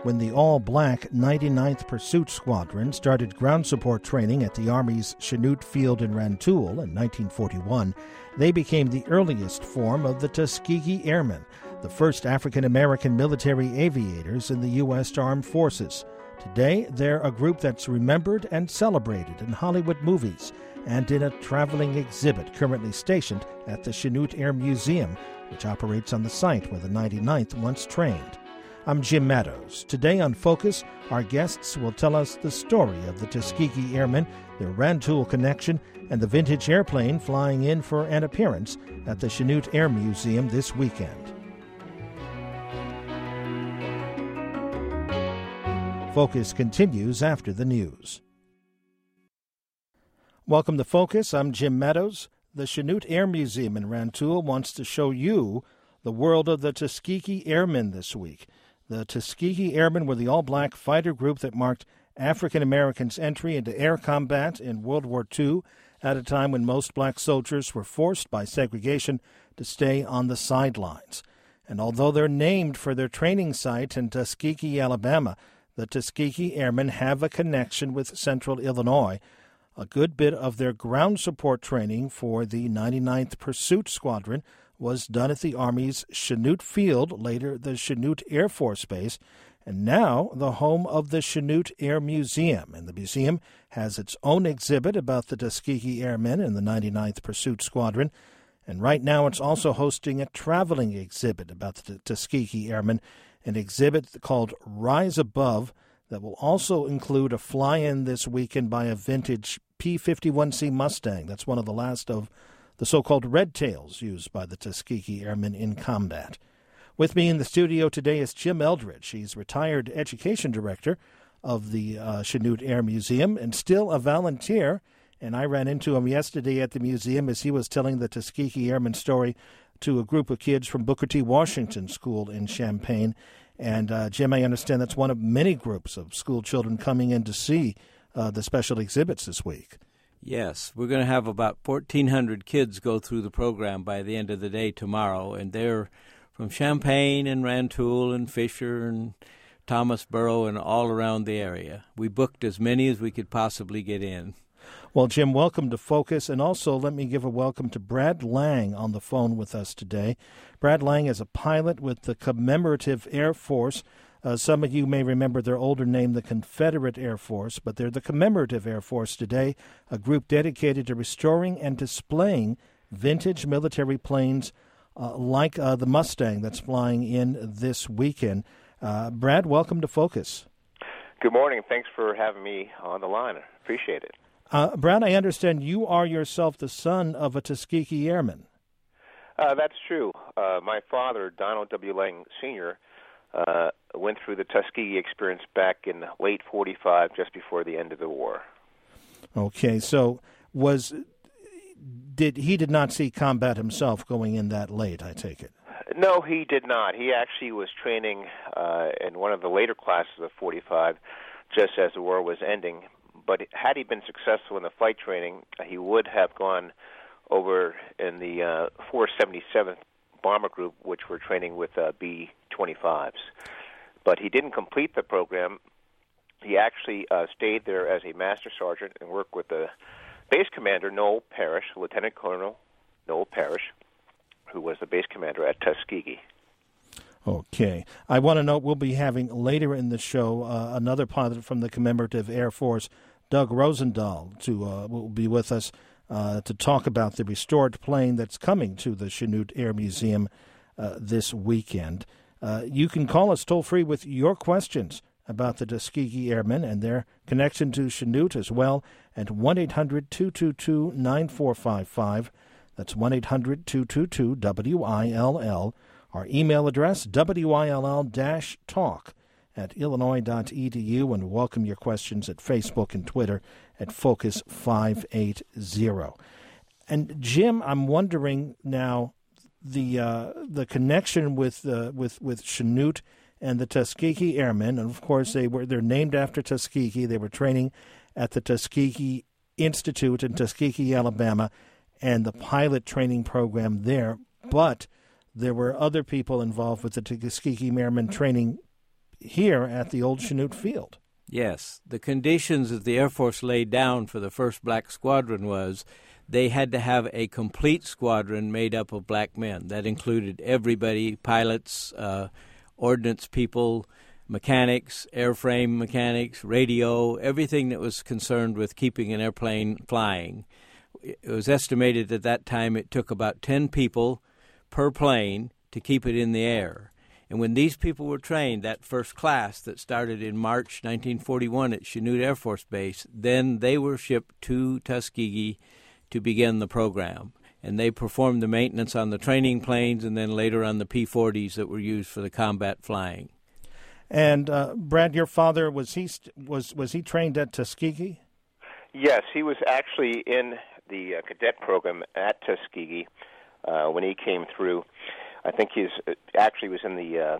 when the all-black 99th Pursuit Squadron started ground support training at the Army's Chanute Field in Rantoul in 1941, they became the earliest form of the Tuskegee Airmen, the first African-American military aviators in the U.S. Armed Forces. Today, they're a group that's remembered and celebrated in Hollywood movies and in a traveling exhibit currently stationed at the Chanute Air Museum, which operates on the site where the 99th once trained. I'm Jim Meadows. Today on Focus, our guests will tell us the story of the Tuskegee Airmen, their Rantoul connection, and the vintage airplane flying in for an appearance at the Chanute Air Museum this weekend. Focus continues after the news. Welcome to Focus. I'm Jim Meadows. The Chanute Air Museum in Rantoul wants to show you the world of the Tuskegee Airmen this week. The Tuskegee Airmen were the all-black fighter group that marked African Americans' entry into air combat in World War II at a time when most black soldiers were forced by segregation to stay on the sidelines. And although they're named for their training site in Tuskegee, Alabama, the Tuskegee Airmen have a connection with Central Illinois. A good bit of their ground support training for the 99th Pursuit Squadron was done at the Army's Chanute Field, later the Chanute Air Force Base, and now the home of the Chanute Air Museum. And the museum has its own exhibit about the Tuskegee Airmen and the 99th Pursuit Squadron. And right now it's also hosting a traveling exhibit about the Tuskegee Airmen, an exhibit called Rise Above that will also include a fly-in this weekend by a vintage P-51C Mustang. That's one of the last of the so-called red tails used by the Tuskegee Airmen in combat. With me in the studio today is Jim Eldridge. He's retired education director of the Chanute Air Museum and still a volunteer. And I ran into him yesterday at the museum as he was telling the Tuskegee Airmen story to a group of kids from Booker T. Washington School in Champaign. And, Jim, I understand that's one of many groups of school children coming in to see the special exhibits this week. Yes, we're going to have about 1,400 kids go through the program by the end of the day tomorrow, and they're from Champaign and Rantoul and Fisher and Thomasboro and all around the area. We booked as many as we could possibly get in. Well, Jim, welcome to Focus, and also let me give a welcome to Brad Lang on the phone with us today. Brad Lang is a pilot with the Commemorative Air Force. Some of you may remember their older name, the Confederate Air Force, but they're the Commemorative Air Force today, a group dedicated to restoring and displaying vintage military planes like the Mustang that's flying in this weekend. Brad, welcome to Focus. Good morning. Thanks for having me on the line. I appreciate it. Brad, I understand you are yourself the son of a Tuskegee Airman. That's true. My father, Donald W. Lang Sr., went through the Tuskegee experience back in late 45, just before the end of the war. Okay, so he did not see combat himself going in that late, I take it? No, he did not. He actually was training in one of the later classes of 45, just as the war was ending. But had he been successful in the flight training, he would have gone over in the 477th Bomber Group, which were training with B-25s. But he didn't complete the program. He actually stayed there as a master sergeant and worked with the base commander, Noel Parrish, Lieutenant Colonel Noel Parrish, who was the base commander at Tuskegee. Okay. I want to note we'll be having later in the show another pilot from the Commemorative Air Force, Doug Rosendahl, will be with us to talk about the restored plane that's coming to the Chanute Air Museum this weekend. You can call us toll-free with your questions about the Tuskegee Airmen and their connection to Chanute as well at 1-800-222-9455. That's 1-800-222-WILL. Our email address, will-talk@illinois.edu, and welcome your questions at Facebook and Twitter at Focus580. And Jim, I'm wondering now the connection with Chanute and the Tuskegee Airmen, and of course they're named after Tuskegee. They were training at the Tuskegee Institute in Tuskegee, Alabama, and the pilot training program there. But there were other people involved with the Tuskegee Airmen training here at the old Chanute Field. Yes. The conditions that the Air Force laid down for the first black squadron was they had to have a complete squadron made up of black men. That included everybody, pilots, ordnance people, mechanics, airframe mechanics, radio, everything that was concerned with keeping an airplane flying. It was estimated at that time it took about 10 people per plane to keep it in the air. And when these people were trained, that first class that started in March 1941 at Chanute Air Force Base, then they were shipped to Tuskegee to begin the program. And they performed the maintenance on the training planes and then later on the P-40s that were used for the combat flying. And Brad, your father, was he trained at Tuskegee? Yes, he was actually in the cadet program at Tuskegee when he came through. I think he actually was in the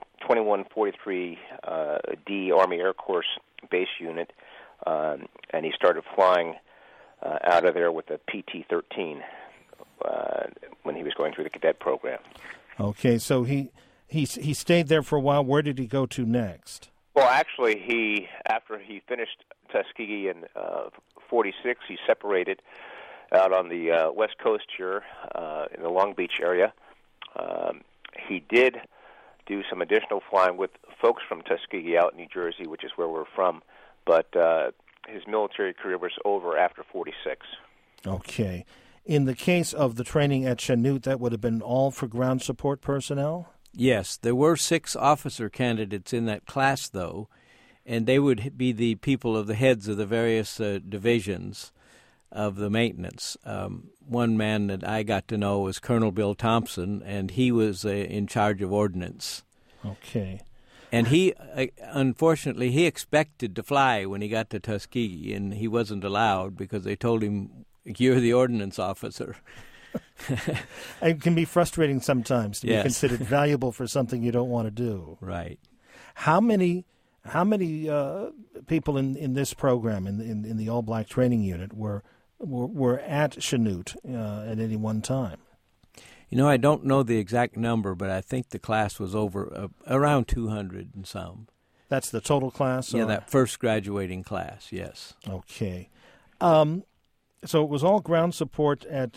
2143D Army Air Corps base unit, and he started flying out of there with the PT-13 when he was going through the cadet program. Okay, so he stayed there for a while. Where did he go to next? Well, actually, after he finished Tuskegee in 46, he separated out on the west coast here in the Long Beach area. He did do some additional flying with folks from Tuskegee out in New Jersey, which is where we're from, but his military career was over after 46. Okay. In the case of the training at Chanute, that would have been all for ground support personnel? Yes, there were 6 officer candidates in that class, though, and they would be the people of the heads of the various divisions of the maintenance. One man that I got to know was Colonel Bill Thompson, and he was in charge of ordnance. Okay. And he, unfortunately, he expected to fly when he got to Tuskegee, and he wasn't allowed because they told him, "You're the ordnance officer." It can be frustrating sometimes to Yes. be considered valuable for something you don't want to do. Right. How many people in this program, in the All Black Training Unit, were at Chanute at any one time? You know, I don't know the exact number, but I think the class was over around 200 and some. That's the total class? Yeah, that first graduating class, yes. Okay. So it was all ground support at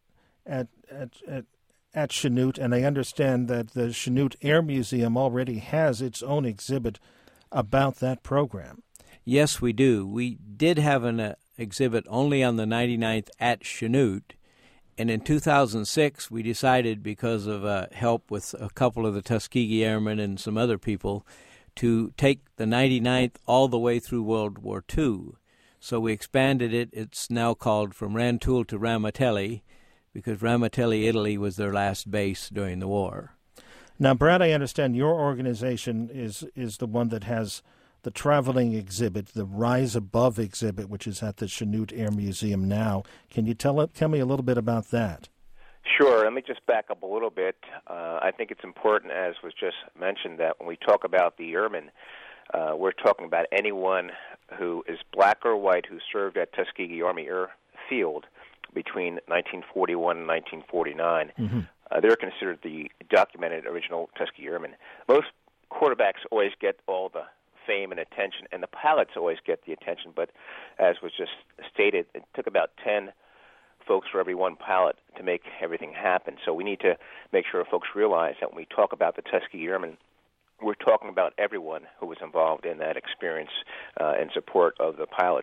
Chanute, and I understand that the Chanute Air Museum already has its own exhibit about that program. Yes, we do. We did have an exhibit only on the 99th at Chanute, and in 2006 we decided, because of help with a couple of the Tuskegee Airmen and some other people, to take the 99th all the way through World War II. So we expanded it. It's now called From Rantoul to Ramatelli, because Ramatelli, Italy, was their last base during the war. Now, Brad, I understand your organization is the one that has the traveling exhibit, the Rise Above exhibit, which is at the Chanute Air Museum now. Can you tell me a little bit about that? Sure. Let me just back up a little bit. I think it's important, as was just mentioned, that when we talk about the airmen, we're talking about anyone who is black or white who served at Tuskegee Army Air Field between 1941 and 1949. Mm-hmm. They're considered the documented original Tuskegee Airmen. Most quarterbacks always get all the fame and attention, and the pilots always get the attention, but as was just stated, it took about 10 folks for every one pilot to make everything happen. So we need to make sure folks realize that when we talk about the Tuskegee Airmen, we're talking about everyone who was involved in that experience in support of the pilots.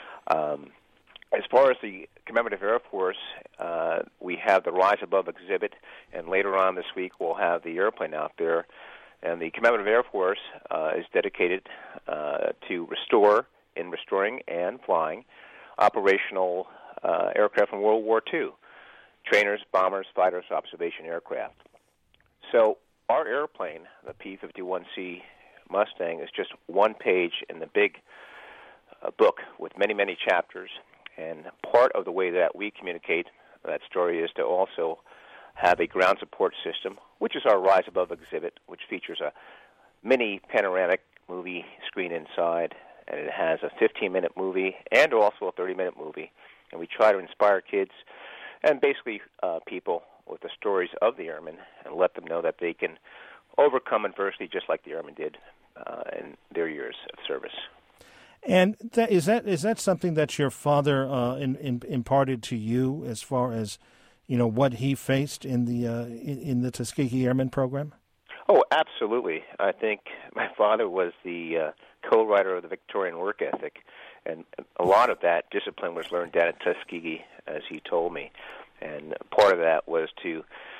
As far as the Commemorative Air Force, we have the Rise Above exhibit, and later on this week we'll have the airplane out there. And the Commemorative Air Force is dedicated to restoring and flying operational aircraft from World War II, trainers, bombers, fighters, observation aircraft. So our airplane, the P-51C Mustang, is just one page in the big book with many, many chapters. And part of the way that we communicate that story is to also have a ground support system, which is our Rise Above exhibit, which features a mini panoramic movie screen inside, and it has a 15-minute movie and also a 30-minute movie. And we try to inspire kids and basically people with the stories of the airmen and let them know that they can overcome adversity just like the airmen did in their years of service. And is that something that your father imparted to you as far as, what he faced in the Tuskegee Airmen program? Oh, absolutely. I think my father was the co-writer of the Victorian work ethic, and a lot of that discipline was learned down at Tuskegee, as he told me. And part of that was to,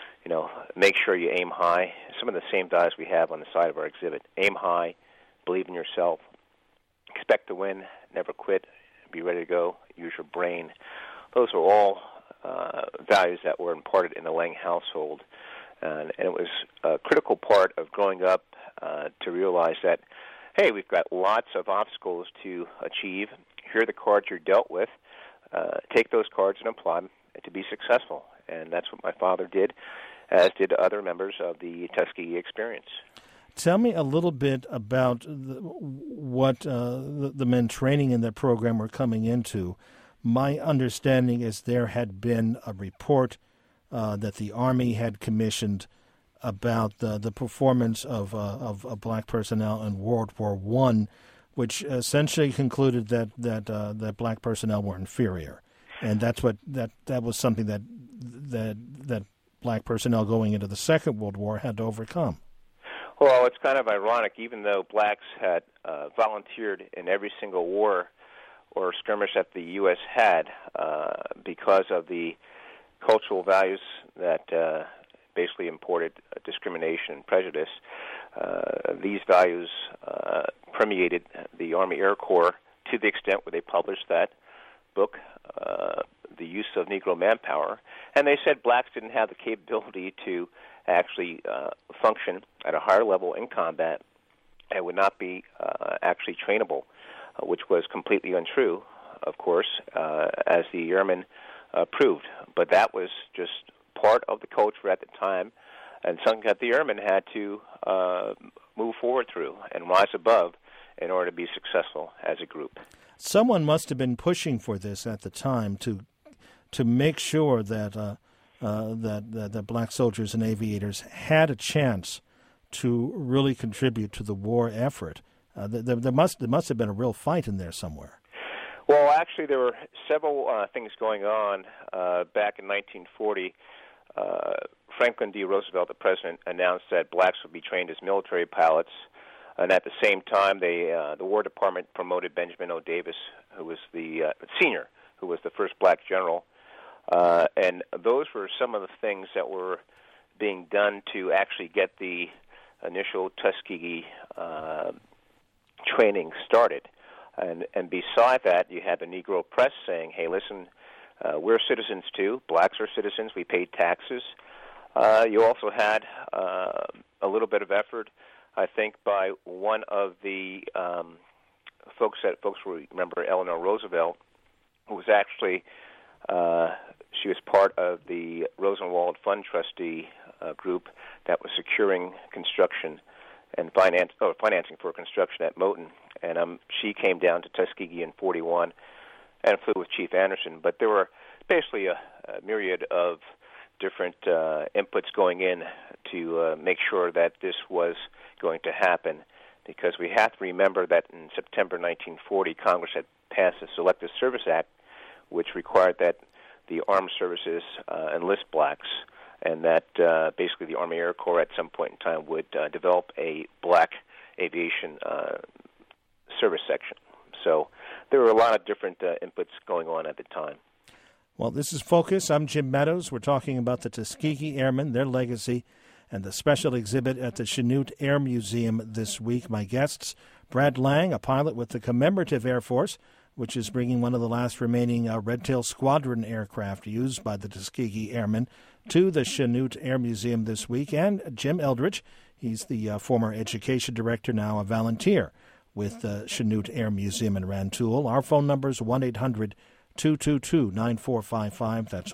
make sure you aim high. Some of the same values we have on the side of our exhibit. Aim high, believe in yourself, expect to win, never quit, be ready to go, use your brain. Those are all values that were imparted in the Lang household. And it was a critical part of growing up to realize that, hey, we've got lots of obstacles to achieve. Here are the cards you're dealt with. Take those cards and apply them to be successful. And that's what my father did, as did other members of the Tuskegee experience. Tell me a little bit about what the men training in that program were coming into. My understanding is there had been a report that the Army had commissioned about the performance of black personnel in World War I, which essentially concluded that black personnel were inferior, and that was something that black personnel going into the Second World War had to overcome. Well, it's kind of ironic, even though blacks had volunteered in every single war or skirmish that the U.S. had, because of the cultural values that basically imported discrimination and prejudice. These values permeated the Army Air Corps to the extent where they published that book, The Use of Negro Manpower, and they said blacks didn't have the capability to actually function at a higher level in combat and would not be actually trainable, which was completely untrue, of course, as the airmen proved. But that was just part of the culture at the time, and something that the airmen had to move forward through and rise above in order to be successful as a group. Someone must have been pushing for this at the time to make sure that that black soldiers and aviators had a chance to really contribute to the war effort. There must have been a real fight in there somewhere. Well, actually, there were several things going on back in 1940. Franklin D. Roosevelt, the president, announced that blacks would be trained as military pilots, and at the same time, the War Department promoted Benjamin O. Davis, who was the senior, who was the first black general. And those were some of the things that were being done to actually get the initial Tuskegee training started. And beside that, you had the Negro press saying, hey, listen, we're citizens too. Blacks are citizens. We pay taxes. You also had a little bit of effort, I think, by one of the folks will remember, Eleanor Roosevelt, who was actually she was part of the Rosenwald Fund trustee group that was securing construction and financing for construction at Moton. And she came down to Tuskegee in 1941 and flew with Chief Anderson. But there were basically a myriad of different inputs going in to make sure that this was going to happen, because we have to remember that in September 1940, Congress had passed the Selective Service Act, which required that the armed services enlist blacks, and that basically the Army Air Corps at some point in time would develop a black aviation service section. So there were a lot of different inputs going on at the time. Well, this is Focus. I'm Jim Meadows. We're talking about the Tuskegee Airmen, their legacy, and the special exhibit at the Chanute Air Museum this week. My guests, Brad Lang, a pilot with the Commemorative Air Force, which is bringing one of the last remaining Red Tail Squadron aircraft used by the Tuskegee Airmen to the Chanute Air Museum this week, and Jim Eldridge. He's the former education director, now a volunteer with the Chanute Air Museum in Rantoul. Our phone number is 1-800-222-9455. That's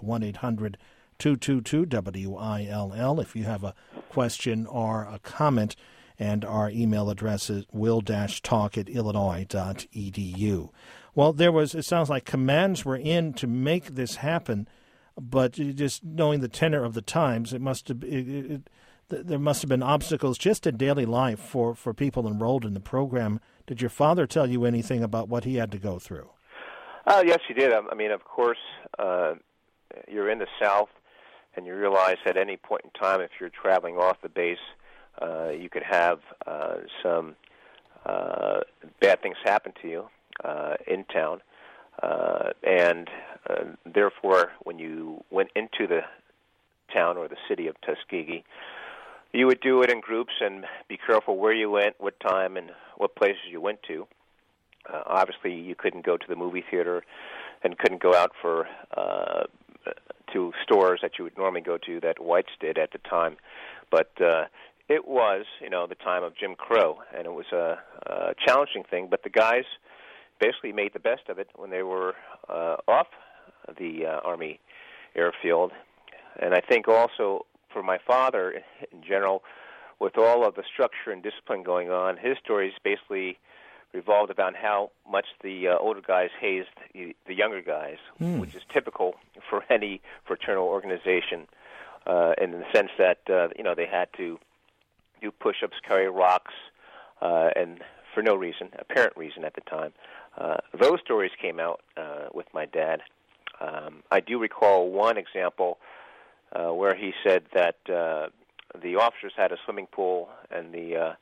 1-800-222-WILL. If you have a question or a comment, and our email address is will-talk@illinois.edu. Well, it sounds like commands were in to make this happen, but just knowing the tenor of the times, it must have there must have been obstacles just in daily life for people enrolled in the program. Did your father tell you anything about what he had to go through? Yes, he did. I mean, of course, you're in the South, and you realize at any point in time, if you're traveling off the base, you could have some bad things happen to you in town. And therefore, when you went into the town or the city of Tuskegee, you would do it in groups and be careful where you went, what time, and what places you went to. Obviously, you couldn't go to the movie theater and couldn't go out for to stores that you would normally go to that whites did at the time. But it was, the time of Jim Crow, and it was a challenging thing. But the guys basically made the best of it when they were off the Army airfield. And I think also for my father in general, with all of the structure and discipline going on, his stories basically revolved about how much the older guys hazed the younger guys, which is typical for any fraternal organization, in the sense that they had to do push-ups, carry rocks, and for no reason, apparent reason at the time. Those stories came out with my dad. I do recall one example where he said that the officers had a swimming pool, and the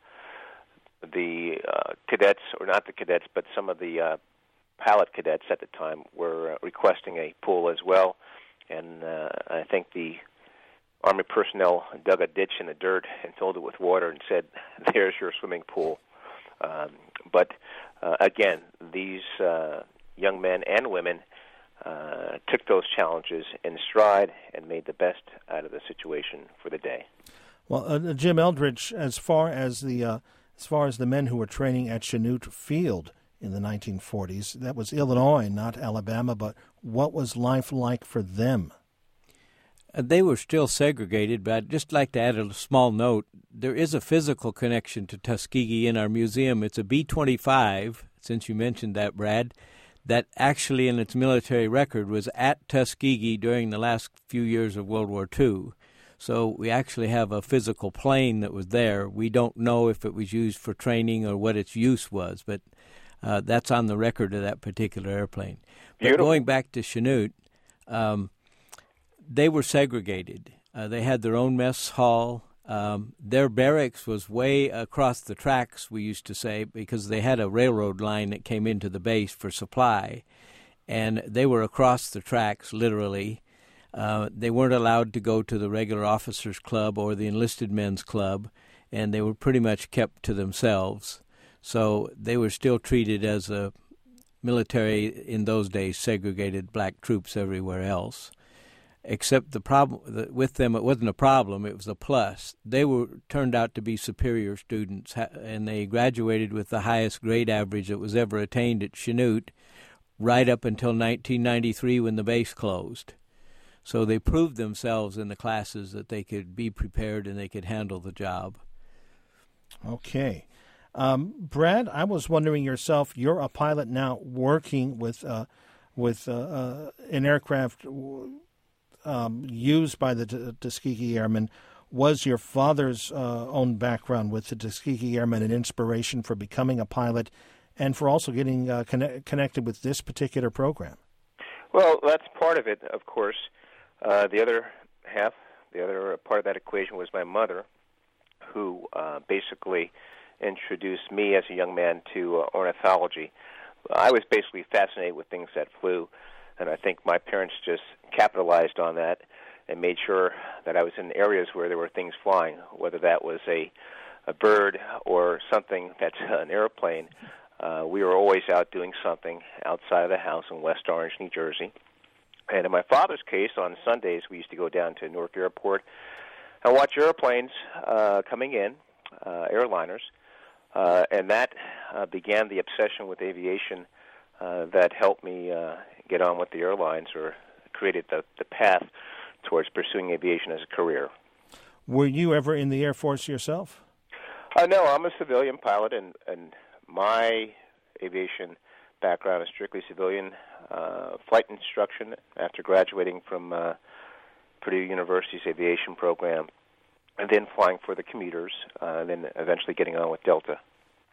cadets, or not the cadets, but some of the pilot cadets at the time were requesting a pool as well. And I think the Army personnel dug a ditch in the dirt and filled it with water and said, "There's your swimming pool." But again, these young men and women took those challenges in stride and made the best out of the situation for the day. Well, Jim Eldridge, as far as the men who were training at Chanute Field in the 1940s, that was Illinois, not Alabama, but what was life like for them? They were still segregated, but I'd just like to add a small note. There is a physical connection to Tuskegee in our museum. It's a B-25, since you mentioned that, Brad, that actually in its military record was at Tuskegee during the last few years of World War II. So we actually have a physical plane that was there. We don't know if it was used for training or what its use was, but that's on the record of that particular airplane. But going back to Chanute, they were segregated. They had their own mess hall. Their barracks was way across the tracks, we used to say, because they had a railroad line that came into the base for supply. And they were across the tracks, literally. They weren't allowed to go to the regular officers' club or the enlisted men's club, and they were pretty much kept to themselves. So they were still treated as a military, in those days, segregated black troops everywhere else. Except the problem with them, it wasn't a problem, it was a plus. They turned out to be superior students, and they graduated with the highest grade average that was ever attained at Chanute right up until 1993 when the base closed. So they proved themselves in the classes that they could be prepared and they could handle the job. Okay. Brad, I was wondering yourself, you're a pilot now working with an aircraft used by the Tuskegee Airmen. Was your father's own background with the Tuskegee Airmen an inspiration for becoming a pilot and for also getting connected with this particular program? Well, that's part of it, of course. The other part of that equation was my mother, who basically introduced me as a young man to ornithology. I was basically fascinated with things that flew, and I think my parents just capitalized on that and made sure that I was in areas where there were things flying, whether that was a bird or something that's an airplane. We were always out doing something outside of the house in West Orange, New Jersey. And in my father's case, on Sundays, we used to go down to Newark Airport and watch airplanes coming in, airliners, and that began the obsession with aviation that helped me get on with the airlines, or created the path towards pursuing aviation as a career. Were you ever in the Air Force yourself? No, I'm a civilian pilot, and my aviation background is strictly civilian. Flight instruction after graduating from Purdue University's aviation program. and then flying for the commuters, and then eventually getting on with Delta.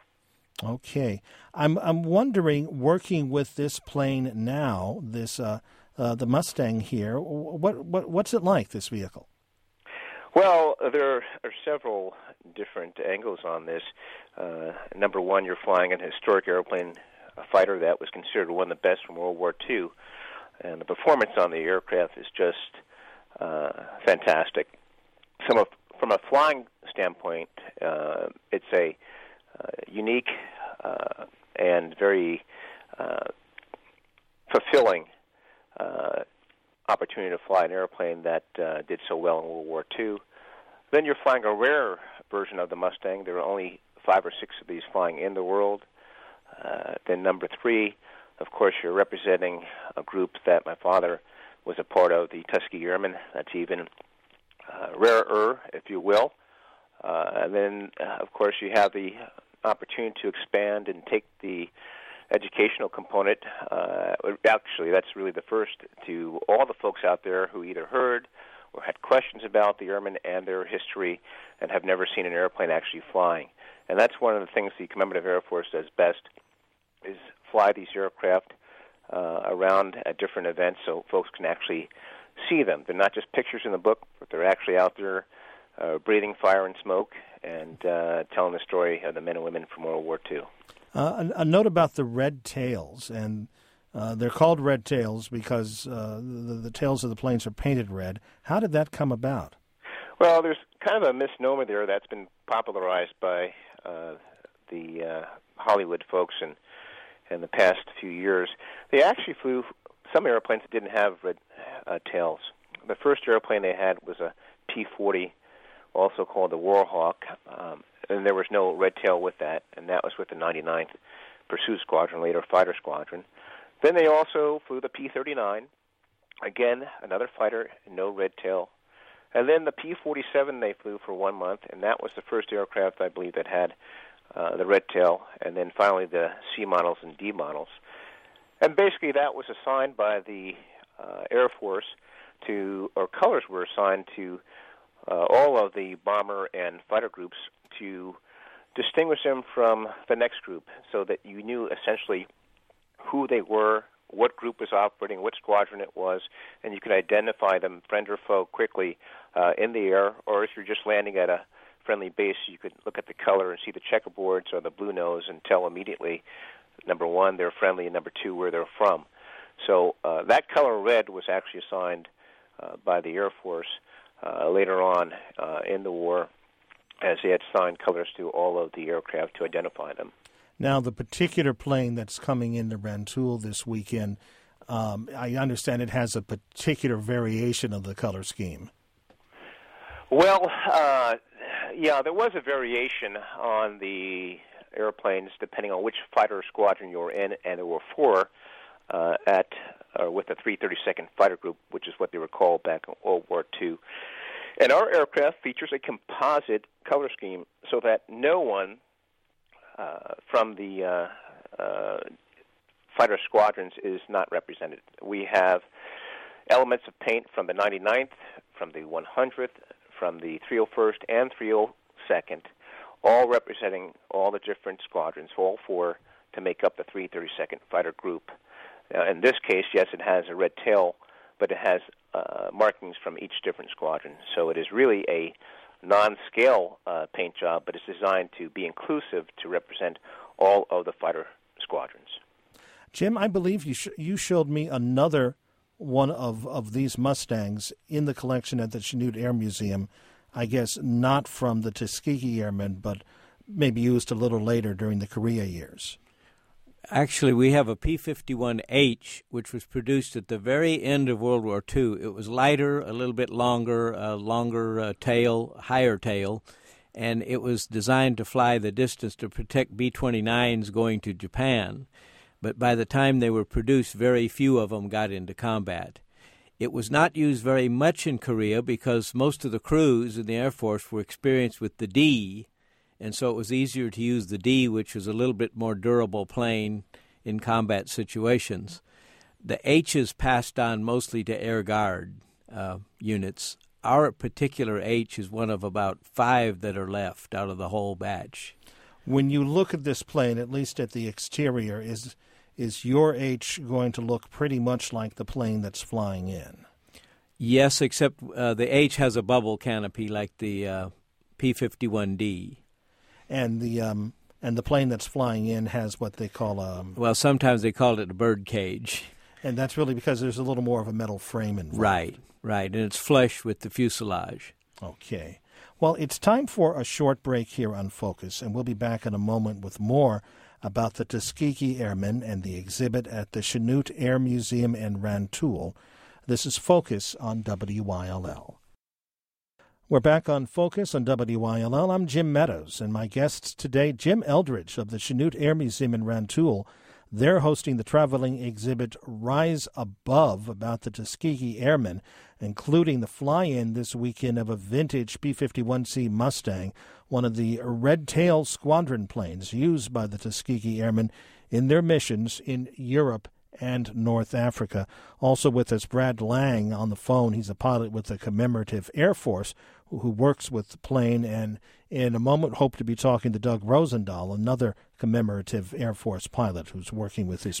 Okay. I'm wondering, working with this plane now, this the Mustang here, what's it like, this vehicle? Well, there are several different angles on this. Number one, you're flying an historic airplane, a fighter that was considered one of the best from World War II, and the performance on the aircraft is just fantastic. From a flying standpoint, it's a unique and very fulfilling opportunity to fly an airplane that did so well in World War II. Then you're flying a rare version of the Mustang. There are only 5 or 6 of these flying in the world. Then number 3, of course, you're representing a group that my father was a part of, the Tuskegee Airmen. That's even rarer, if you will. And then, of course, you have the opportunity to expand and take the educational component. Actually, that's really the first to all the folks out there who either heard or had questions about the airmen and their history and have never seen an airplane actually flying. And that's one of the things the Commemorative Air Force does best, is fly these aircraft around at different events so folks can actually see them. They're not just pictures in the book, but they're actually out there breathing fire and smoke and telling the story of the men and women from World War II. A note about the red tails, and they're called red tails because the tails of the planes are painted red. How did that come about? Well, there's kind of a misnomer there that's been popularized by the Hollywood folks in the past few years. They actually flew some airplanes that didn't have red tails. The first airplane they had was a P-40, also called the Warhawk, and there was no red tail with that, and that was with the 99th Pursuit Squadron, later Fighter Squadron. Then they also flew the P-39, again, another fighter, no red tail. And then the P-47 they flew for 1 month, and that was the first aircraft, I believe, that had the red tail, and then finally the C models and D models. And basically that was assigned by the Air Force or colors were assigned to all of the bomber and fighter groups to distinguish them from the next group so that you knew essentially who they were, what group was operating, what squadron it was, and you could identify them, friend or foe, quickly in the air, or if you're just landing at a friendly base, you could look at the color and see the checkerboards or the blue nose and tell immediately, number one, they're friendly, and number two, where they're from. So that color red was actually assigned by the Air Force later on in the war, as they had assigned colors to all of the aircraft to identify them. Now, the particular plane that's coming into Rantoul this weekend, I understand it has a particular variation of the color scheme. Well, yeah, there was a variation on the airplanes depending on which fighter squadron you were in, and there were 4 with the 332nd Fighter Group, which is what they were called back in World War II. And our aircraft features a composite color scheme so that no one from the fighter squadrons is not represented. We have elements of paint from the 99th, from the 100th, from the 301st and 302nd, all representing all the different squadrons, all 4, to make up the 332nd Fighter Group. In this case, yes, it has a red tail, but it has markings from each different squadron. So it is really a non-scale paint job, but it's designed to be inclusive to represent all of the fighter squadrons. Jim, I believe you showed me another one of these Mustangs in the collection at the Chanute Air Museum, I guess not from the Tuskegee Airmen, but maybe used a little later during the Korea years. Actually, we have a P-51H, which was produced at the very end of World War II. It was lighter, a little bit longer tail, higher tail, and it was designed to fly the distance to protect B-29s going to Japan. But by the time they were produced, very few of them got into combat. It was not used very much in Korea because most of the crews in the Air Force were experienced with the D, and so it was easier to use the D, which was a little bit more durable plane in combat situations. The H's passed on mostly to Air Guard units. our particular H is one of about 5 that are left out of the whole batch. When you look at this plane, at least at the exterior, is your H going to look pretty much like the plane that's flying in? Yes, except the H has a bubble canopy like the P-51D. And the plane that's flying in has what they call a... Well, sometimes they call it a bird cage. And that's really because there's a little more of a metal frame involved. Right, and it's flush with the fuselage. Okay. Well, it's time for a short break here on Focus, and we'll be back in a moment with more about the Tuskegee Airmen and the exhibit at the Chanute Air Museum in Rantoul. This is Focus on WYLL. We're back on Focus on WYLL. I'm Jim Meadows, and my guests today, Jim Eldridge of the Chanute Air Museum in Rantoul. They're hosting the traveling exhibit Rise Above about the Tuskegee Airmen, including the fly-in this weekend of a vintage P-51C Mustang, one of the Red Tail squadron planes used by the Tuskegee Airmen in their missions in Europe and North Africa. Also with us, Brad Lang on the phone. He's a pilot with the Commemorative Air Force who works with the plane, and in a moment hope to be talking to Doug Rosendahl, another Commemorative Air Force pilot who's working with his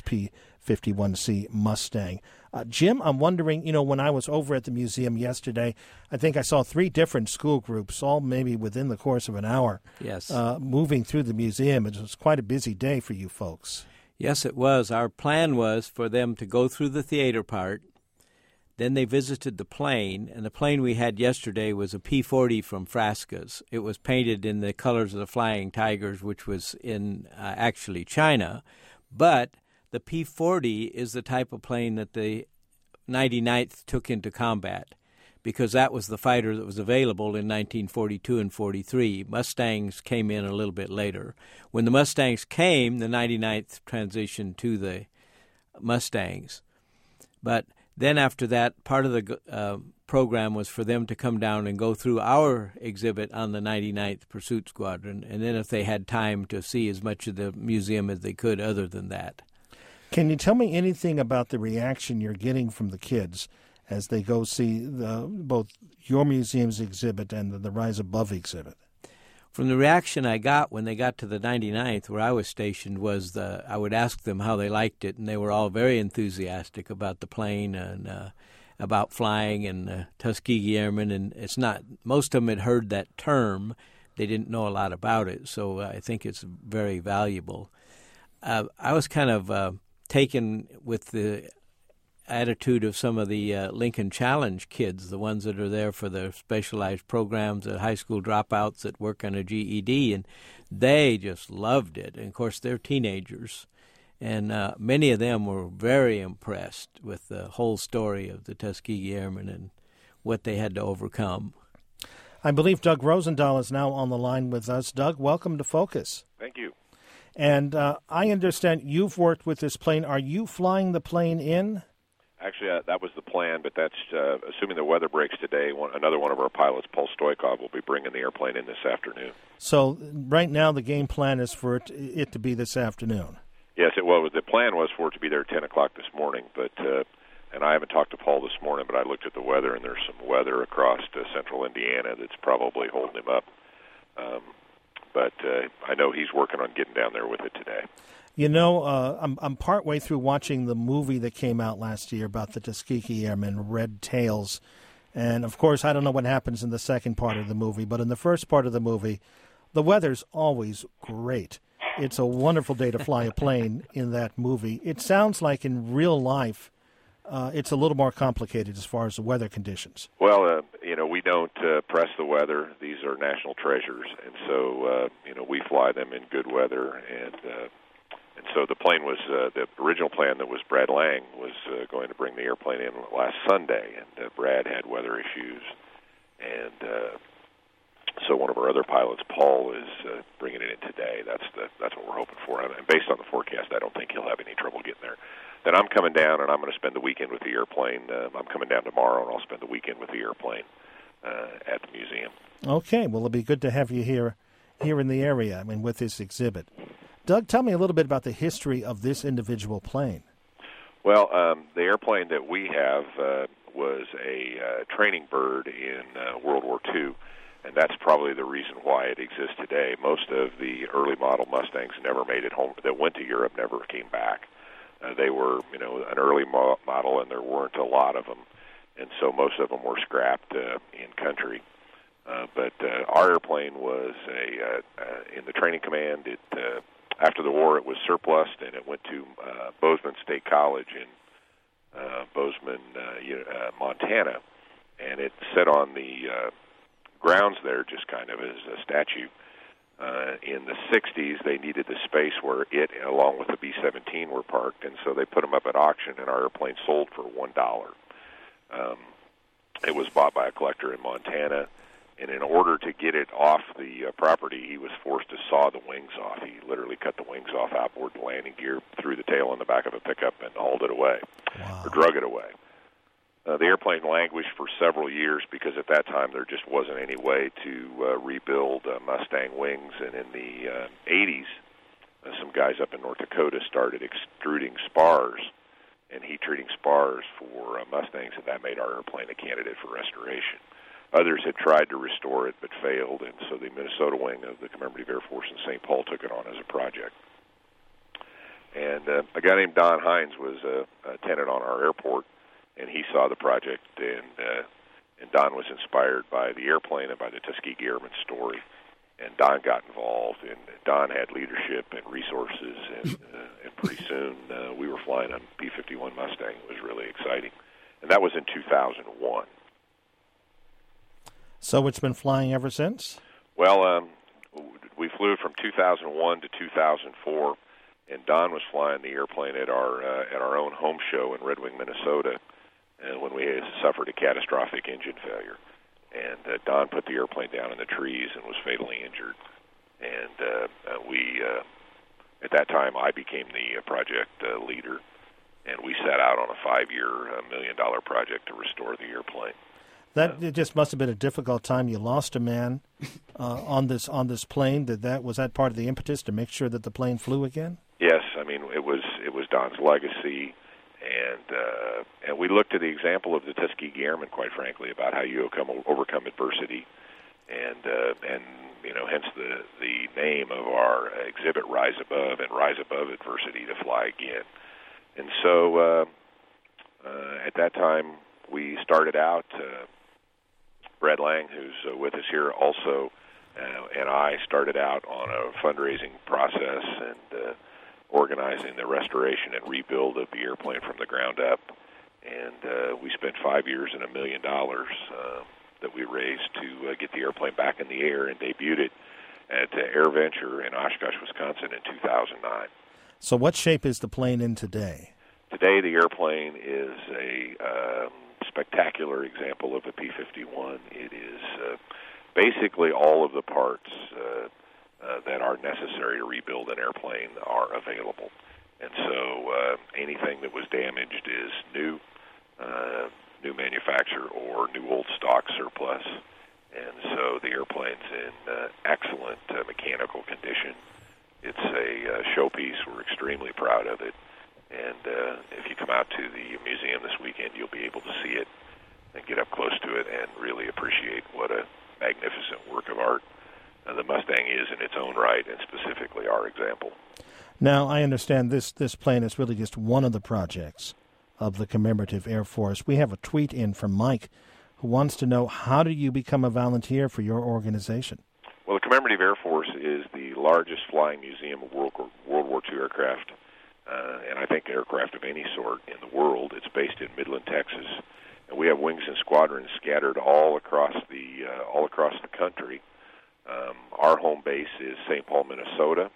P-51C Mustang. Jim, I'm wondering, when I was over at the museum yesterday, I think I saw 3 different school groups, all maybe within the course of an hour, yes, moving through the museum. It was quite a busy day for you folks. Yes, it was. Our plan was for them to go through the theater part. Then they visited the plane, and the plane we had yesterday was a P-40 from Frascas. It was painted in the colors of the Flying Tigers, which was in actually China. But the P-40 is the type of plane that the 99th took into combat, because that was the fighter that was available in 1942 and 43. Mustangs came in a little bit later. When the Mustangs came, the 99th transitioned to the Mustangs. But then after that, part of the program was for them to come down and go through our exhibit on the 99th Pursuit Squadron, and then if they had time to see as much of the museum as they could other than that. Can you tell me anything about the reaction you're getting from the kids as they go see both your museum's exhibit and the Rise Above exhibit? From the reaction I got when they got to the 99th, where I was stationed, was I would ask them how they liked it, and they were all very enthusiastic about the plane and about flying and Tuskegee Airmen. And it's not, most of them had heard that term. They didn't know a lot about it, so I think it's very valuable. I was kind of taken with the attitude of some of the Lincoln Challenge kids, the ones that are there for their specialized programs, the high school dropouts that work on a GED, and they just loved it. And, of course, they're teenagers, and many of them were very impressed with the whole story of the Tuskegee Airmen and what they had to overcome. I believe Doug Rosendahl is now on the line with us. Doug, welcome to Focus. Thank you. And I understand you've worked with this plane. Are you flying the plane in? Actually, that was the plan, but that's assuming the weather breaks today. Another one of our pilots, Paul Stoikov, will be bringing the airplane in this afternoon. So right now the game plan is for it to be this afternoon. Yes, the plan was for it to be there at 10 o'clock this morning, but and I haven't talked to Paul this morning, but I looked at the weather, and there's some weather across central Indiana that's probably holding him up. But I know he's working on getting down there with it today. I'm partway through watching the movie that came out last year about the Tuskegee Airmen, Red Tails. And, of course, I don't know what happens in the second part of the movie, but in the first part of the movie, the weather's always great. It's a wonderful day to fly a plane in that movie. It sounds like in real life it's a little more complicated as far as the weather conditions. Well, we don't press the weather. These are national treasures, and so, we fly them in good weather, and so the plane was, the original plan that was Brad Lang was going to bring the airplane in last Sunday, and Brad had weather issues, and so one of our other pilots, Paul, is bringing it in today. That's what we're hoping for, and based on the forecast, I don't think he'll have any trouble getting there. Then I'm coming down, and I'm going to spend the weekend with the airplane. I'm coming down tomorrow, and I'll spend the weekend with the airplane at the museum. Okay, well, it'll be good to have you here in the area, with this exhibit. Doug, tell me a little bit about the history of this individual plane. Well, the airplane that we have was a training bird in World War II, and that's probably the reason why it exists today. Most of the early model Mustangs never made it home, that went to Europe, never came back. They were, an early model, and there weren't a lot of them, and so most of them were scrapped in country. But our airplane was in the training command. After the war, it was surplus, and it went to Bozeman State College in Bozeman, Montana, and it sat on the grounds there just kind of as a statue. In the 60s, they needed the space where it, along with the B-17, were parked, and so they put them up at auction, and our airplane sold for $1. It was bought by a collector in Montana, and in order to get it off the property, he was forced to saw the wings off. He literally cut the wings off outboard the landing gear, threw the tail on the back of a pickup, and hauled it away, or drug it away. The airplane languished for several years because at that time there just wasn't any way to rebuild Mustang wings. And in the 80s, some guys up in North Dakota started extruding spars and heat-treating spars for Mustangs, and that made our airplane a candidate for restoration. Others had tried to restore it but failed, and so the Minnesota wing of the Commemorative Air Force in St. Paul took it on as a project. And a guy named Don Hines was a tenant on our airport, and he saw the project, and Don was inspired by the airplane and by the Tuskegee Airmen story, and Don got involved, and Don had leadership and resources, and pretty soon we were flying on P-51 Mustang. It was really exciting, and that was in 2001. So it's been flying ever since? Well, we flew from 2001 to 2004, and Don was flying the airplane at our own home show in Red Wing, Minnesota, when we suffered a catastrophic engine failure. And Don put the airplane down in the trees and was fatally injured. And at that time, I became the project leader, and we set out on a 5-year, $1 million project to restore the airplane. It just must have been a difficult time. You lost a man on this plane. Was that part of the impetus to make sure that the plane flew again? Yes, I mean it was Don's legacy, and we looked at the example of the Tuskegee Airmen, quite frankly, about how you overcome adversity, and hence the name of our exhibit, Rise Above, and rise above adversity to fly again. And so at that time we started out. Brad Lang, who's with us here also, and I started out on a fundraising process and organizing the restoration and rebuild of the airplane from the ground up. And we spent 5 years and $1 million that we raised to get the airplane back in the air, and debuted it at AirVenture in Oshkosh, Wisconsin in 2009. So what shape is the plane in today? Today the airplane is a spectacular example of a P-51. It is basically all of the parts that are necessary to rebuild an airplane are available. And so anything that was damaged is new manufacture or new old stock surplus. And so the airplane's in excellent mechanical condition. It's a showpiece. We're extremely proud of it. And if you come out to the museum this weekend, you'll be able to see it and get up close to it and really appreciate what a magnificent work of art the Mustang is in its own right, and specifically our example. Now, I understand this plane is really just one of the projects of the Commemorative Air Force. We have a tweet in from Mike who wants to know, how do you become a volunteer for your organization? Well, the Commemorative Air Force is the largest flying museum of World War II aircraft, and I think aircraft of any sort in the world. It's based in Midland, Texas, and we have wings and squadrons scattered all across the country. Our home base is St. Paul, Minnesota,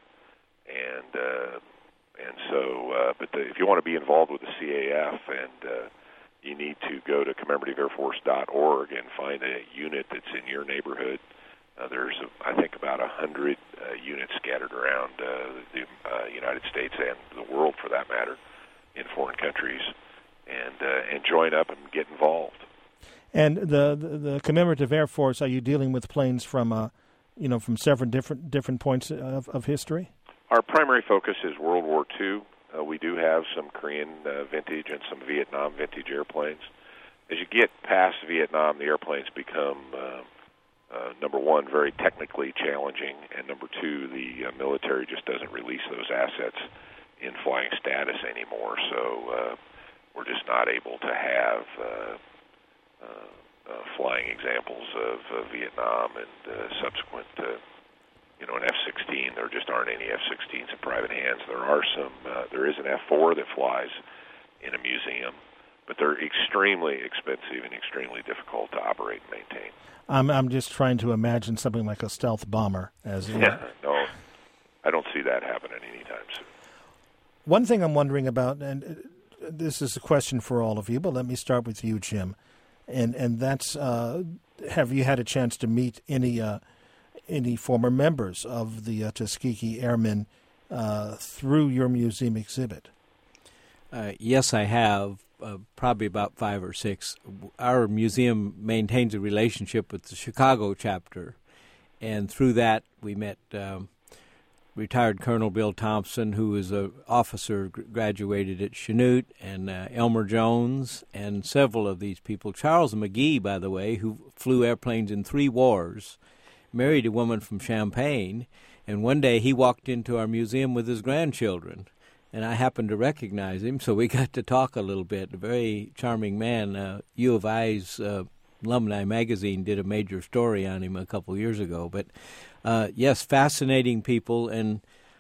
and so. But if you want to be involved with the CAF, and you need to go to commemorativeairforce.org and find a unit that's in your neighborhood. There's, I think, about 100 units scattered around the United States and the world, for that matter, in foreign countries, and join up and get involved. And the Commemorative Air Force, are you dealing with planes from several different points of history? Our primary focus is World War II. We do have some Korean vintage and some Vietnam vintage airplanes. as you get past Vietnam, the airplanes become number one, very technically challenging, and number two, the military just doesn't release those assets in flying status anymore. So we're just not able to have flying examples of Vietnam and subsequent. An F-16. There just aren't any F-16s in private hands. There are some. There is an F-4 that flies in a museum, but they're extremely expensive and extremely difficult to operate and maintain. I'm just trying to imagine something like a stealth bomber as. No, I don't see that happening anytime soon. One thing I'm wondering about, and this is a question for all of you, but let me start with you, Jim, and that's have you had a chance to meet any former members of the Tuskegee Airmen through your museum exhibit? Yes, I have, probably about 5 or 6. Our museum maintains a relationship with the Chicago chapter, and through that we met retired Colonel Bill Thompson, who was an officer, graduated at Chanute, and Elmer Jones, and several of these people. Charles McGee, by the way, who flew airplanes in 3 wars, married a woman from Champaign, and one day he walked into our museum with his grandchildren, and I happened to recognize him, so we got to talk a little bit. A very charming man. U of I's Alumni Magazine did a major story on him a couple years ago. But, yes, fascinating people, and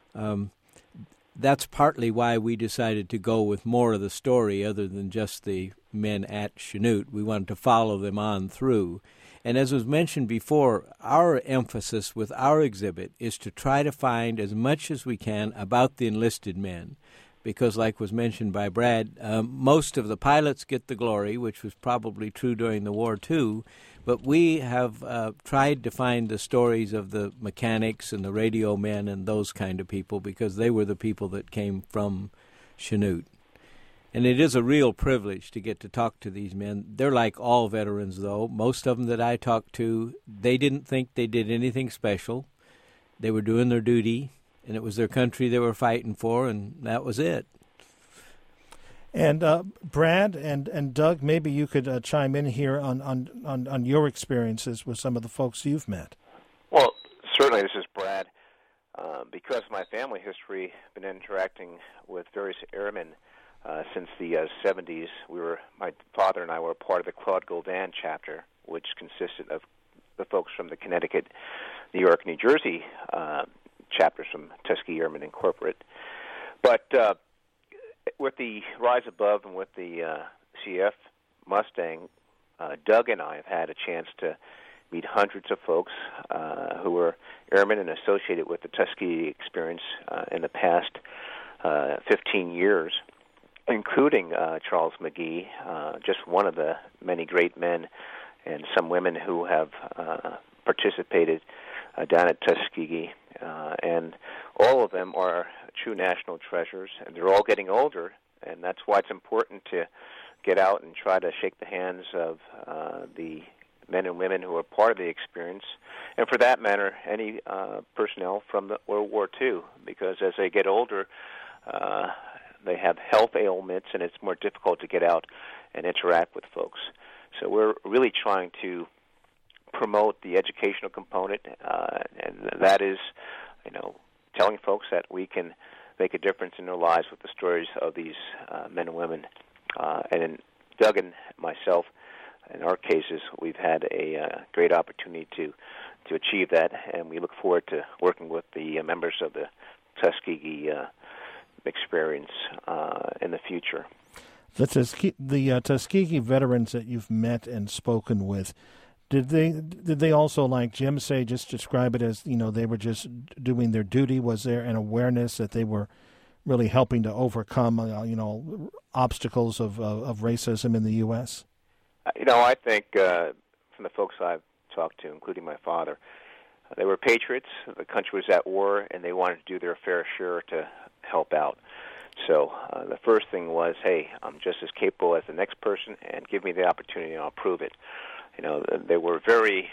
that's partly why we decided to go with more of the story other than just the men at Chanute. We wanted to follow them on through. And as was mentioned before, our emphasis with our exhibit is to try to find as much as we can about the enlisted men, because like was mentioned by Brad, most of the pilots get the glory, which was probably true during the war too, but we have tried to find the stories of the mechanics and the radio men and those kind of people, because they were the people that came from Chanute. And it is a real privilege to get to talk to these men. They're like all veterans, though. Most of them that I talked to, they didn't think they did anything special. They were doing their duty, and it was their country they were fighting for, and that was it. And Brad and Doug, maybe you could chime in here on your experiences with some of the folks you've met. Well, certainly this is Brad. Because of my family history, I've been interacting with various airmen since the 70s. My father and I were part of the Claude Goldan chapter, which consisted of the folks from the Connecticut, New York, New Jersey chapters from Tuskegee Airmen Incorporated. But with the Rise Above and with the CF Mustang, Doug and I have had a chance to meet hundreds of folks who were airmen and associated with the Tuskegee experience in the past 15 years. Including Charles McGee, just one of the many great men, and some women who have participated down at Tuskegee. And all of them are true national treasures, and they're all getting older, and that's why it's important to get out and try to shake the hands of the men and women who are part of the experience, and for that matter, any personnel from the World War II, because as they get older, they have health ailments, and it's more difficult to get out and interact with folks. So we're really trying to promote the educational component, and that is, telling folks that we can make a difference in their lives with the stories of these men and women. And in Doug and myself, in our cases, we've had a great opportunity to achieve that, and we look forward to working with the members of the Tuskegee experience in the future. The Tuskegee veterans that you've met and spoken with, did they also, like Jim say, just describe it as they were just doing their duty? Was there an awareness that they were really helping to overcome obstacles of racism in the U.S.? I think from the folks I've talked to, including my father, they were patriots. The country was at war, and they wanted to do their fair share to help out. So the first thing was, hey, I'm just as capable as the next person, and give me the opportunity, and I'll prove it. They were very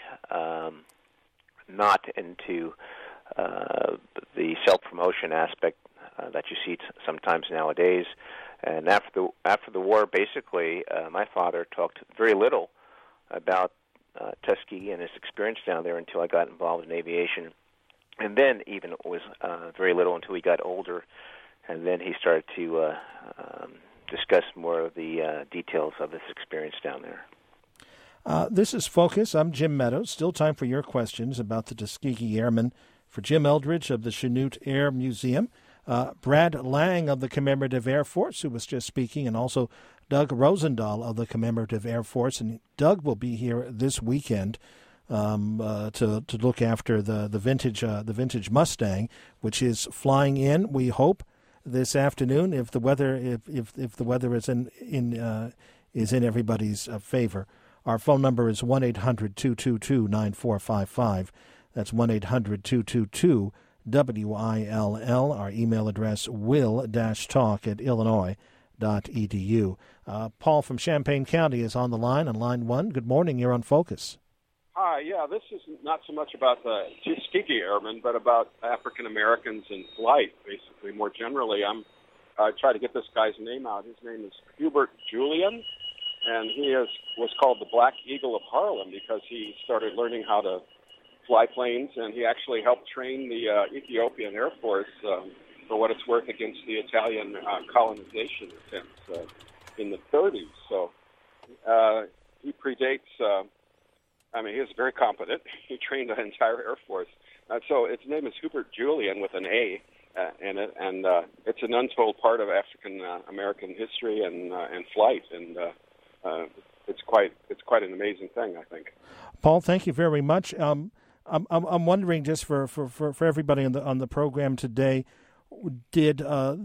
not into the self-promotion aspect that you see sometimes nowadays. And after the war, basically, my father talked very little about Tuskegee and his experience down there until I got involved in aviation. And then even was very little until he got older. And then he started to discuss more of the details of his experience down there. This is Focus. I'm Jim Meadows. Still time for your questions about the Tuskegee Airmen. For Jim Eldridge of the Chanute Air Museum, Brad Lang of the Commemorative Air Force, who was just speaking, and also Doug Rosendahl of the Commemorative Air Force. And Doug will be here this weekend to look after the vintage Mustang, which is flying in, we hope, this afternoon if the weather if the weather is in everybody's favor. Our phone number is 1-800-222-9455. That's 1-800-222-WILL. Our email address will-talk@illinois.edu. Paul from Champaign County is on the line, on line 1. Good morning. You're on Focus. Hi, yeah, this is not so much about the Tuskegee Airmen, but about African Americans in flight, basically. More generally, I try to get this guy's name out. His name is Hubert Julian, and he was called the Black Eagle of Harlem because he started learning how to fly planes, and he actually helped train the Ethiopian Air Force, for what it's worth, against the Italian colonization attempts in the 30s. So he predates... he was very competent. He trained the entire Air Force. So its name is Hubert Julian with an A in it, and it's an untold part of African American history and flight, and it's quite an amazing thing, I think. Paul, thank you very much. I'm wondering, just for everybody on the program today, did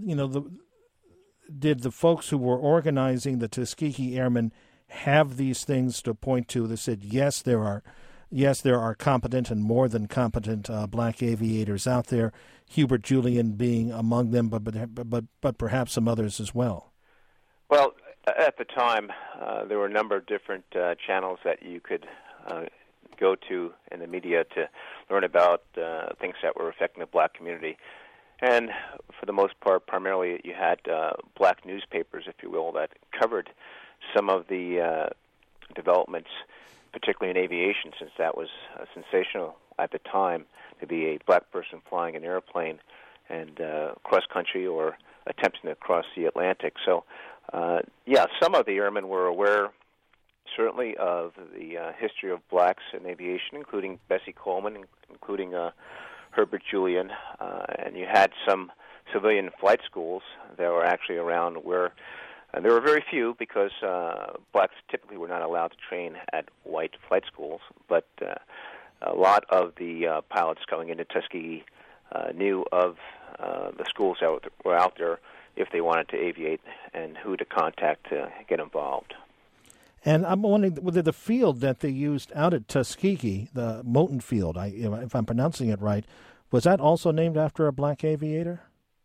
the folks who were organizing the Tuskegee Airmen have these things to point to that said, yes, there are competent and more than competent black aviators out there, Hubert Julian being among them, but perhaps some others as well? Well, at the time, there were a number of different channels that you could go to in the media to learn about things that were affecting the black community. And for the most part, primarily you had black newspapers, if you will, that covered some of the developments, particularly in aviation, since that was sensational at the time to be a black person flying an airplane and cross-country or attempting to cross the Atlantic. So, some of the airmen were aware, certainly, of the history of blacks in aviation, including Bessie Coleman, including Herbert Julian, and you had some civilian flight schools that were actually around where there were very few because blacks typically were not allowed to train at white flight schools, but a lot of the pilots going into Tuskegee knew of the schools that were out there if they wanted to aviate and who to contact to get involved. And I'm wondering whether the field that they used out at Tuskegee, the Moton Field, if I'm pronouncing it right, was that also named after a black aviator?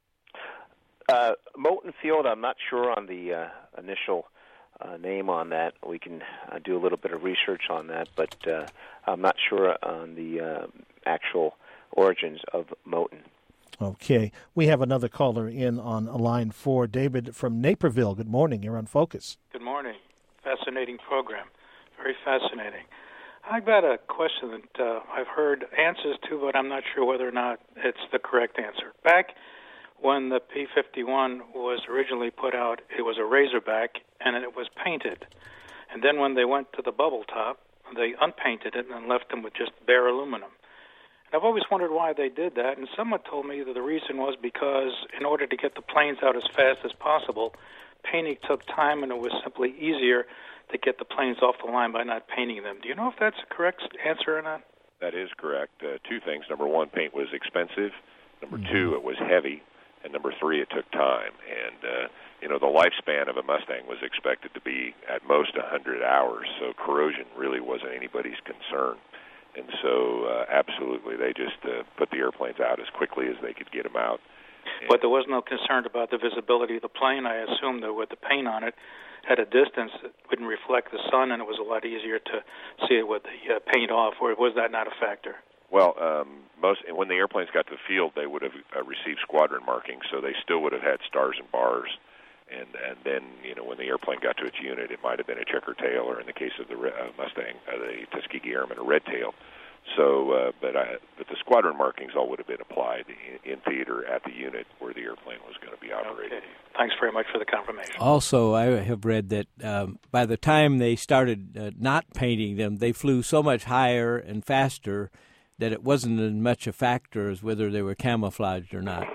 Moton Field, I'm not sure on the initial name on that. We can do a little bit of research on that, but I'm not sure on the actual origins of Moton. Okay. We have another caller in on line 4. David from Naperville. Good morning. You're on Focus. Good morning. Fascinating program. Very fascinating. I've got a question that I've heard answers to, but I'm not sure whether or not it's the correct answer. Back when the P-51 was originally put out, it was a Razorback, and it was painted. And then when they went to the bubble top, they unpainted it and left them with just bare aluminum. And I've always wondered why they did that, and someone told me that the reason was because in order to get the planes out as fast as possible, painting took time, and it was simply easier to get the planes off the line by not painting them. Do you know if that's a correct answer or not? That is correct. Two things. Number one, paint was expensive. Number two, it was heavy. And number three, it took time. And, the lifespan of a Mustang was expected to be at most 100 hours, so corrosion really wasn't anybody's concern. And so, absolutely, they just put the airplanes out as quickly as they could get them out. But there was no concern about the visibility of the plane. I assume that with the paint on it, at a distance, it wouldn't reflect the sun, and it was a lot easier to see it with the paint off, or was that not a factor? Well, when the airplanes got to the field, they would have received squadron markings, so they still would have had stars and bars. And then, when the airplane got to its unit, it might have been a checker tail, or in the case of the Mustang, the Tuskegee Airman, a red tail. So, but the squadron markings all would have been applied in theater at the unit where the airplane was going to be operated. Okay. Thanks very much for the confirmation. Also, I have read that by the time they started not painting them, they flew so much higher and faster that it wasn't as much a factor as whether they were camouflaged or not.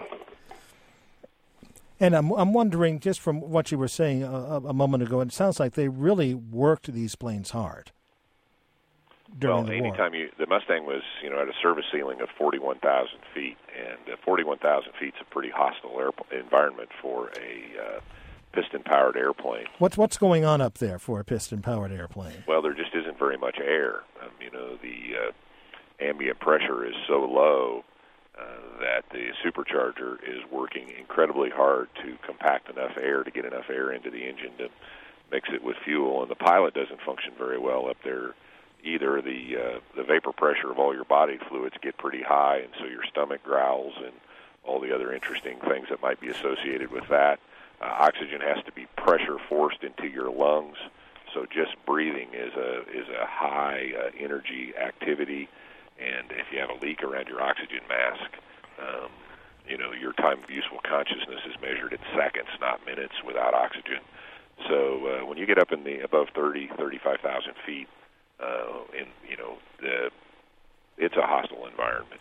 And I'm wondering, just from what you were saying a moment ago, it sounds like they really worked these planes hard during the war. Anytime the Mustang was, at a service ceiling of 41,000 feet, and 41,000 feet is a pretty hostile environment for a piston-powered airplane. What's going on up there for a piston-powered airplane? Well, there just isn't very much air. The ambient pressure is so low that the supercharger is working incredibly hard to compact enough air, to get enough air into the engine to mix it with fuel, and the pilot doesn't function very well up there either. The vapor pressure of all your body fluids get pretty high, and so your stomach growls and all the other interesting things that might be associated with that. Oxygen has to be pressure forced into your lungs, so just breathing is a high energy activity. And if you have a leak around your oxygen mask, your time of useful consciousness is measured in seconds, not minutes, without oxygen. So when you get up in the above 35,000 feet, it's a hostile environment.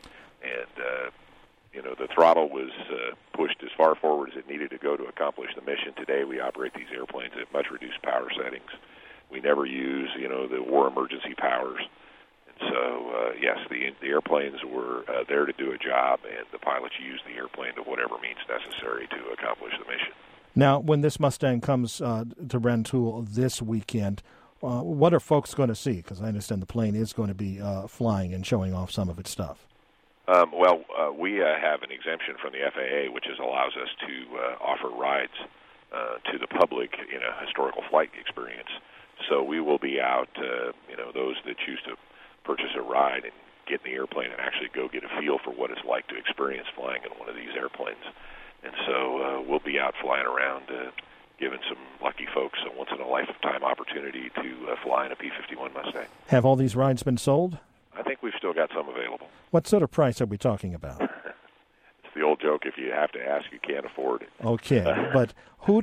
And the throttle was pushed as far forward as it needed to go to accomplish the mission. Today we operate these airplanes at much reduced power settings. We never use, the war emergency powers. So, yes, the airplanes were there to do a job, and the pilots used the airplane to whatever means necessary to accomplish the mission. Now, when this Mustang comes to Rantoul this weekend, what are folks going to see? Because I understand the plane is going to be flying and showing off some of its stuff. We have an exemption from the FAA, which allows us to offer rides to the public in a historical flight experience. So we will be out, those that choose to purchase a ride and get in the airplane and actually go get a feel for what it's like to experience flying in one of these airplanes. And so we'll be out flying around, giving some lucky folks a once-in-a-lifetime opportunity to fly in a P-51 Mustang. Have all these rides been sold? I think we've still got some available. What sort of price are we talking about? It's the old joke, if you have to ask, you can't afford it. Okay, but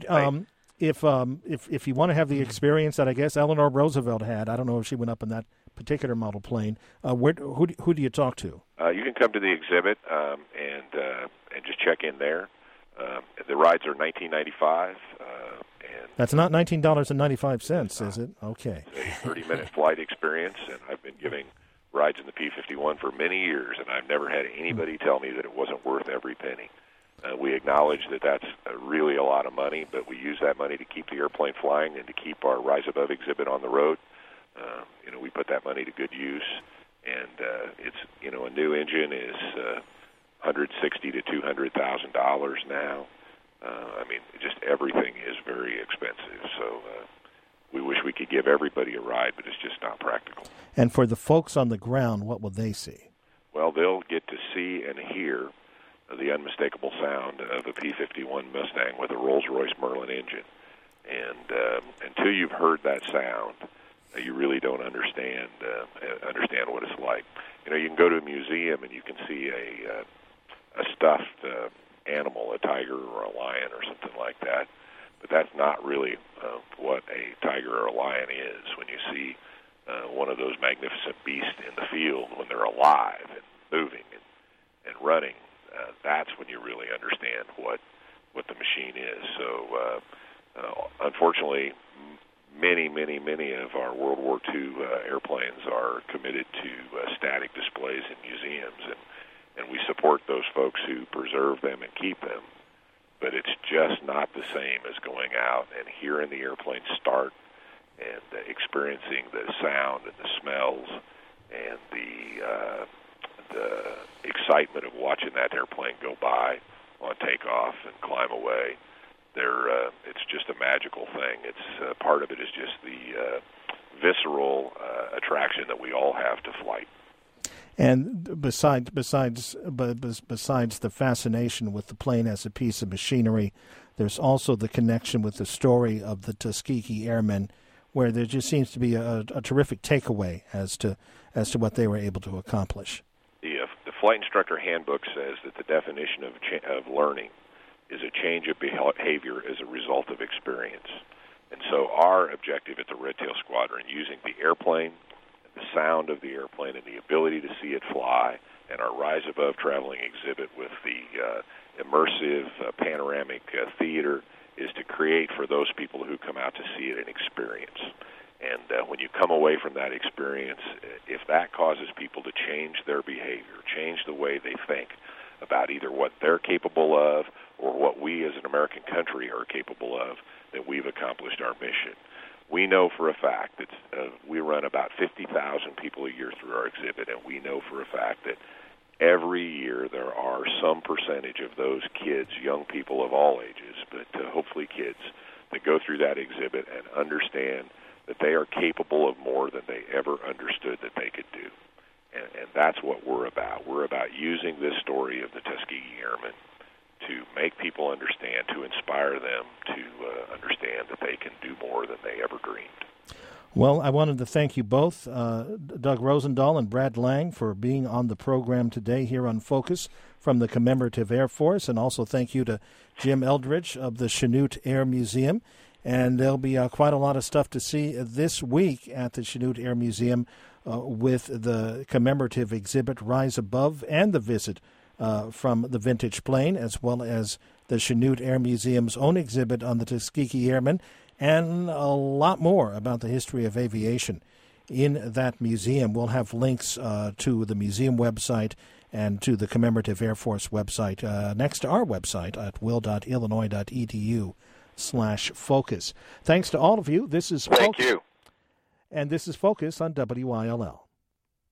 if you want to have the experience that I guess Eleanor Roosevelt had, I don't know if she went up in that particular model plane, who do you talk to? You can come to the exhibit and just check in there. The rides are $19.95. That's not $19.95, is it? Okay. It's a 30-minute flight experience, and I've been giving rides in the P-51 for many years, and I've never had anybody tell me that it wasn't worth every penny. We acknowledge that that's really a lot of money, but we use that money to keep the airplane flying and to keep our Rise Above exhibit on the road. We put that money to good use, and it's a new engine is $160,000 to $200,000 now. Just everything is very expensive. So we wish we could give everybody a ride, but it's just not practical. And for the folks on the ground, what will they see? Well, they'll get to see and hear the unmistakable sound of a P-51 Mustang with a Rolls-Royce Merlin engine. And until you've heard that sound, you really don't understand what it's like. You can go to a museum and you can see a stuffed animal, a tiger or a lion or something like that, but that's not really what a tiger or a lion is. When you see one of those magnificent beasts in the field, when they're alive and moving and running, that's when you really understand what the machine is. So, unfortunately, many of our World War II airplanes are committed to static displays in museums, and we support those folks who preserve them and keep them. But it's just not the same as going out and hearing the airplane start and experiencing the sound and the smells and the excitement of watching that airplane go by on takeoff and climb away. It's just a magical thing. It's part of it is just the visceral attraction that we all have to flight. And besides the fascination with the plane as a piece of machinery, there's also the connection with the story of the Tuskegee Airmen, where there just seems to be a terrific takeaway as to what they were able to accomplish. The Flight Instructor Handbook says that the definition of learning is a change of behavior as a result of experience. And so our objective at the Red Tail Squadron, using the airplane, the sound of the airplane, and the ability to see it fly, and our Rise Above traveling exhibit with the immersive panoramic theater, is to create for those people who come out to see it an experience. And when you come away from that experience, if that causes people to change their behavior, change the way they think about either what they're capable of or what we as an American country are capable of, then we've accomplished our mission. We know for a fact that we run about 50,000 people a year through our exhibit, and we know for a fact that every year there are some percentage of those kids, young people of all ages, but hopefully kids, that go through that exhibit and understand that they are capable of more than they ever understood that they could do. And that's what we're about. We're about using this story of the Tuskegee Airmen to make people understand, to inspire them to understand that they can do more than they ever dreamed. Well, I wanted to thank you both, Doug Rosendahl and Brad Lang, for being on the program today here on Focus from the Commemorative Air Force, and also thank you to Jim Eldridge of the Chanute Air Museum. And there'll be quite a lot of stuff to see this week at the Chanute Air Museum with the commemorative exhibit Rise Above and the visit from the vintage plane, as well as the Chanute Air Museum's own exhibit on the Tuskegee Airmen, and a lot more about the history of aviation in that museum. We'll have links to the museum website and to the Commemorative Air Force website next to our website at will.illinois.edu/focus. Thanks to all of you. This is Thank you. And this is Focus on WILL.